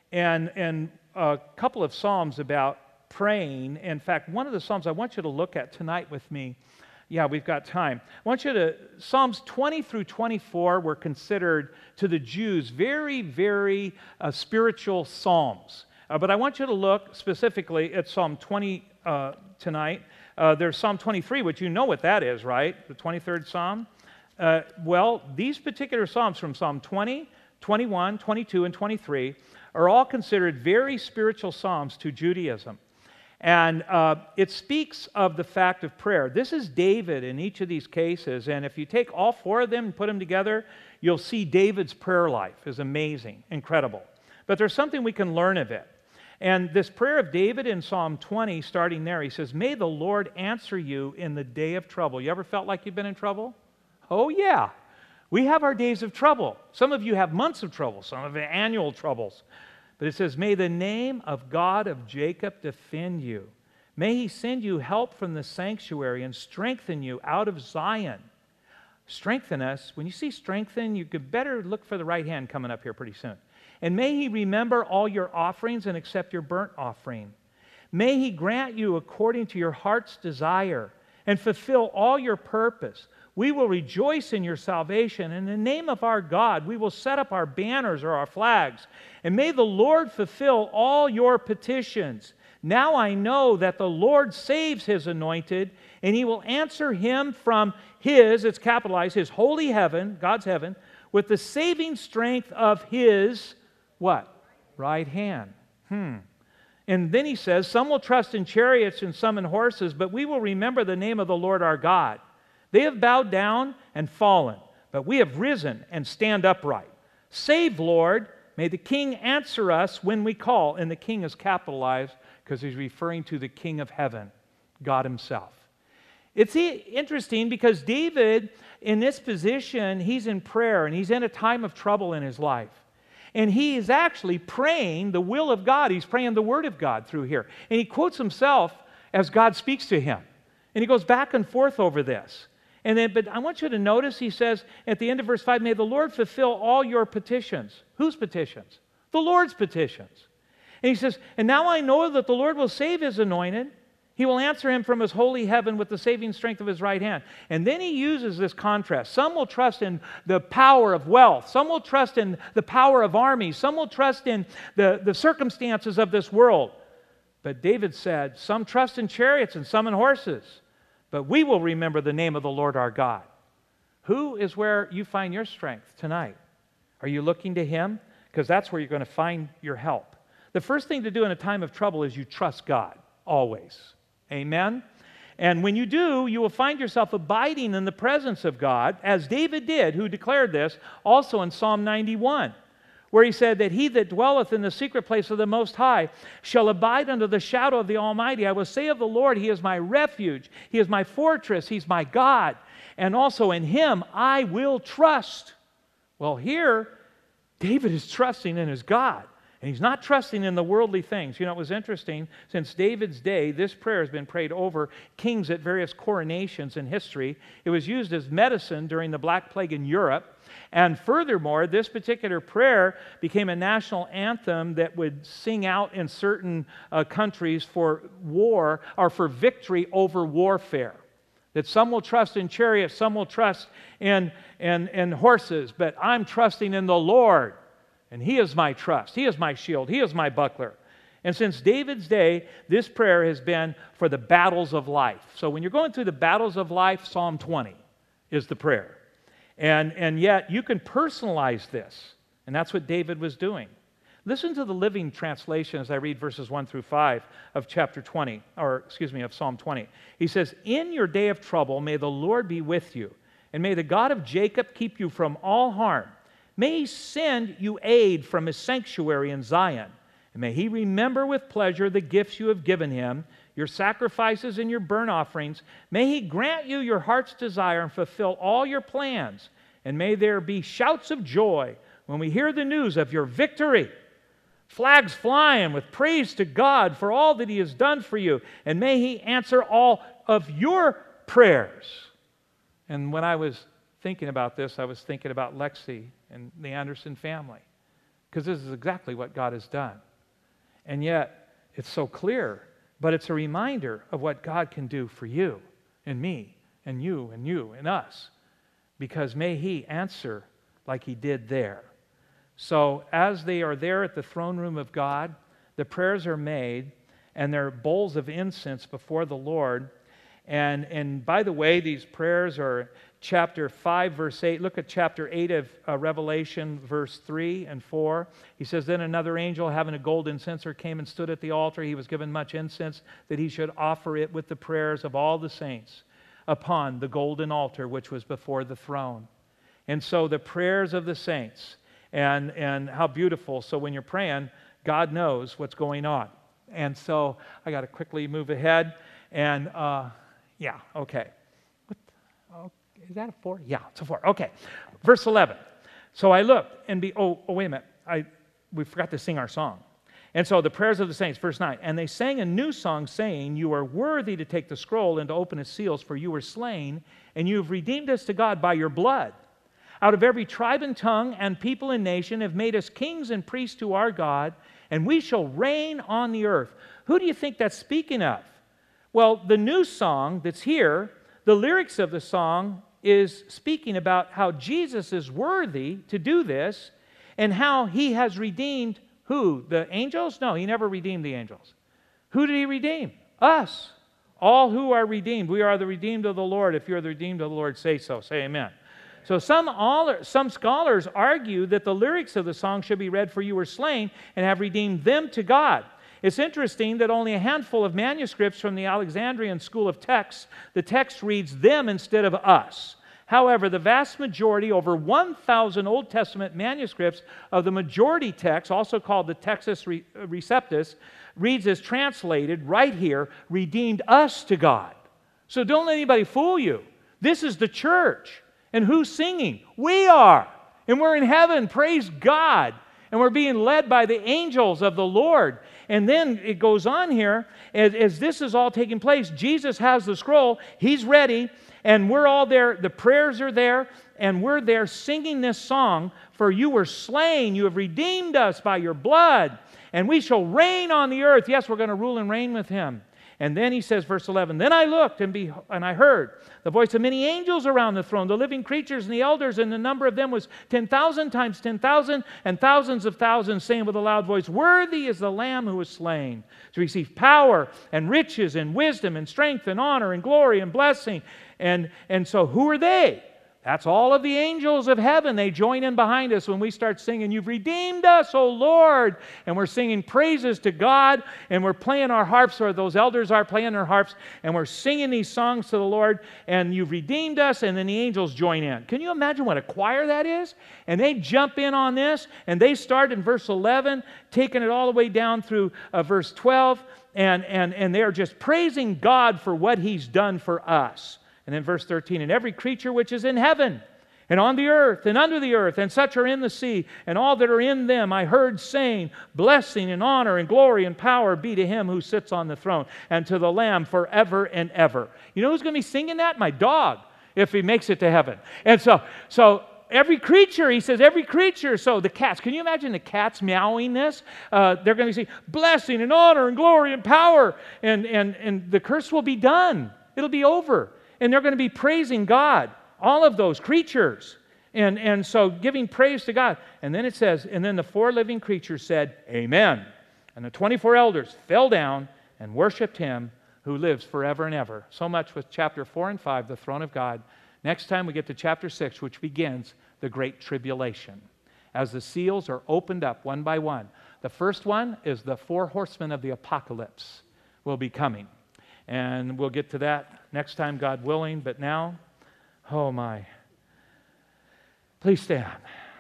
and a couple of Psalms about praying. In fact, one of the Psalms I want you to look at tonight with me. Yeah, we've got time. I want you to, Psalms 20 through 24 were considered to the Jews very, very spiritual Psalms. But I want you to look specifically at Psalm 20 tonight. There's Psalm 23, which you know what that is, right? The 23rd Psalm. Well, these particular Psalms from Psalm 20, 21, 22, and 23 are all considered very spiritual Psalms to Judaism. And it speaks of the fact of prayer. This is David in each of these cases, and if you take all four of them and put them together, you'll see David's prayer life is amazing, incredible. But there's something we can learn of it. And this prayer of David in Psalm 20, starting there, he says, "May the Lord answer you in the day of trouble." You ever felt like you've been in trouble? Oh, yeah. We have our days of trouble. Some of you have months of trouble, some of you annual troubles. But it says, "May the name of God of Jacob defend you. May he send you help from the sanctuary and strengthen you out of Zion." Strengthen us. When you see strengthen, you could better look for the right hand coming up here pretty soon. "And may he remember all your offerings and accept your burnt offering. May he grant you according to your heart's desire and fulfill all your purpose. We will rejoice in your salvation. In the name of our God, we will set up our banners or our flags. And may the Lord fulfill all your petitions. Now I know that the Lord saves his anointed, and he will answer him from his," it's capitalized, "his holy heaven," God's heaven, "with the saving strength of his," what? "Right hand." And then he says, "Some will trust in chariots and some in horses, but we will remember the name of the Lord our God. They have bowed down and fallen, but we have risen and stand upright. Save, Lord. May the King answer us when we call." And the King is capitalized because he's referring to the King of heaven, God himself. It's interesting because David, in this position, he's in prayer and he's in a time of trouble in his life. And he is actually praying the will of God. He's praying the word of God through here. And he quotes himself as God speaks to him. And he goes back and forth over this. But I want you to notice, he says at the end of verse 5, "May the Lord fulfill all your petitions." Whose petitions? The Lord's petitions. And he says, "And now I know that the Lord will save his anointed. He will answer him from his holy heaven with the saving strength of his right hand." And then he uses this contrast. Some will trust in the power of wealth. Some will trust in the power of armies. Some will trust in the circumstances of this world. But David said, "Some trust in chariots and some in horses. But we will remember the name of the Lord our God." Who is where you find your strength tonight? Are you looking to him? Because that's where you're going to find your help. The first thing to do in a time of trouble is you trust God, always. Amen? And when you do, you will find yourself abiding in the presence of God, as David did, who declared this also in Psalm 91. Where he said that he that dwelleth in the secret place of the Most High shall abide under the shadow of the Almighty. I will say of the Lord, he is my refuge. He is my fortress. He's my God. And also in him I will trust. Well, here, David is trusting in his God. And he's not trusting in the worldly things. You know, it was interesting. Since David's day, this prayer has been prayed over kings at various coronations in history. It was used as medicine during the Black Plague in Europe. And furthermore, this particular prayer became a national anthem that would sing out in certain countries for war or for victory over warfare. That some will trust in chariots, some will trust in horses, but I'm trusting in the Lord. And He is my trust. He is my shield. He is my buckler. And since David's day, this prayer has been for the battles of life. So when you're going through the battles of life, Psalm 20 is the prayer. And yet you can personalize this. And that's what David was doing. Listen to the Living Translation as I read verses 1 through 5 of chapter 20, of Psalm 20. He says, "In your day of trouble, may the Lord be with you, and may the God of Jacob keep you from all harm. May He send you aid from His sanctuary in Zion, and may He remember with pleasure the gifts you have given Him, your sacrifices and your burnt offerings. May He grant you your heart's desire and fulfill all your plans, and may there be shouts of joy when we hear the news of your victory. Flags flying with praise to God for all that He has done for you. And may He answer all of your prayers." And when I was thinking about this, I was thinking about Lexi and the Anderson family. Because this is exactly what God has done. And yet, it's so clear. But it's a reminder of what God can do for you and me and you and you and us. Because may He answer like He did there. So as they are there at the throne room of God, the prayers are made, and they're bowls of incense before the Lord. And by the way, these prayers are chapter 5, verse 8. Look at chapter 8 of Revelation, verse 3 and 4. He says, "Then another angel, having a golden censer, came and stood at the altar. He was given much incense, that he should offer it with the prayers of all the saints upon the golden altar which was before the throne." And so the prayers of the saints, and how beautiful. So when you're praying, God knows what's going on. And so I got to quickly move ahead. And okay. Is that a 4? Yeah, it's a 4. Okay. Verse 11. "So I looked and wait a minute. We forgot to sing our song. And so the prayers of the saints, verse 9. "And they sang a new song, saying, 'You are worthy to take the scroll and to open its seals, for you were slain, and you have redeemed us to God by your blood. Out of every tribe and tongue and people and nation have made us kings and priests to our God, and we shall reign on the earth.'" Who do you think that's speaking of? Well, the new song that's here, the lyrics of the song is speaking about how Jesus is worthy to do this and how He has redeemed who? The angels? No, He never redeemed the angels. Who did He redeem? Us. All who are redeemed. We are the redeemed of the Lord. If you're the redeemed of the Lord, say so. Say amen. So some scholars argue that the lyrics of the song should be read, "For you were slain and have redeemed them to God." It's interesting that only a handful of manuscripts from the Alexandrian School of Texts, the text reads them instead of us. However, the vast majority, over 1,000 Old Testament manuscripts of the majority text, also called the Textus Receptus, reads as translated right here, "redeemed us to God." So don't let anybody fool you. This is the church. And who's singing? We are. And we're in heaven, praise God. And we're being led by the angels of the Lord. And then it goes on here, as this is all taking place, Jesus has the scroll, He's ready, and we're all there, the prayers are there, and we're there singing this song, "For you were slain, you have redeemed us by your blood, and we shall reign on the earth." Yes, we're going to rule and reign with Him. And then he says, verse 11, "Then I looked and I heard the voice of many angels around the throne, the living creatures and the elders, and the number of them was 10,000 times 10,000 and thousands of thousands, saying with a loud voice, 'Worthy is the Lamb who was slain to receive power and riches and wisdom and strength and honor and glory and blessing.'" And so who are they? That's all of the angels of heaven. They join in behind us when we start singing, "You've redeemed us, O Lord." And we're singing praises to God, and we're playing our harps, or those elders are playing their harps, and we're singing these songs to the Lord, and "You've redeemed us," and then the angels join in. Can you imagine what a choir that is? And they jump in on this, and they start in verse 11, taking it all the way down through verse 12, and they're just praising God for what He's done for us. And then verse 13, "And every creature which is in heaven and on the earth and under the earth, and such are in the sea, and all that are in them, I heard saying, Blessing and honor and glory and power be to Him who sits on the throne, and to the Lamb forever and ever." You know who's going to be singing that? My dog, if he makes it to heaven. And so every creature, he says, every creature. So the cats, can you imagine the cats meowing this? They're going to say, "Blessing and honor and glory and power," and the curse will be done. It'll be over. And they're going to be praising God, all of those creatures. And so giving praise to God. And then it says, and then the 4 living creatures said, Amen. And the 24 elders fell down and worshiped him who lives forever and ever. So much with chapter 4 and 5, the throne of God. Next time we get to chapter 6, which begins the Great Tribulation, as the seals are opened up one by one. The first one is the 4 horsemen of the apocalypse will be coming. And we'll get to that next time, God willing. But now, oh my. Please stand.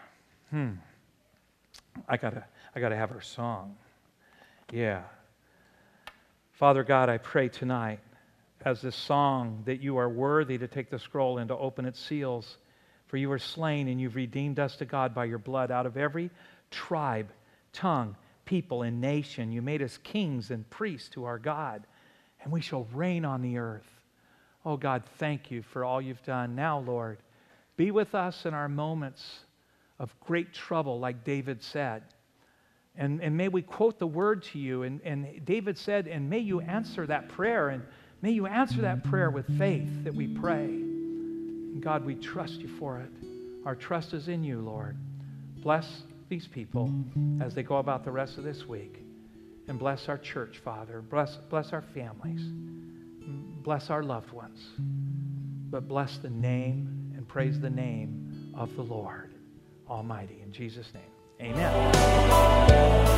I gotta have our song. Yeah. Father God, I pray tonight as this song that you are worthy to take the scroll and to open its seals. For you are slain and you've redeemed us to God by your blood out of every tribe, tongue, people, and nation. You made us kings and priests to our God, and we shall reign on the earth. Oh God, thank you for all you've done. Now, Lord, be with us in our moments of great trouble, like David said. And may we quote the word to you. And David said, and may you answer that prayer. And may you answer that prayer with faith that we pray. And God, we trust you for it. Our trust is in you, Lord. Bless these people as they go about the rest of this week. And bless our church, Father. Bless our families. Bless our loved ones. But bless the name and praise the name of the Lord Almighty. In Jesus' name, amen.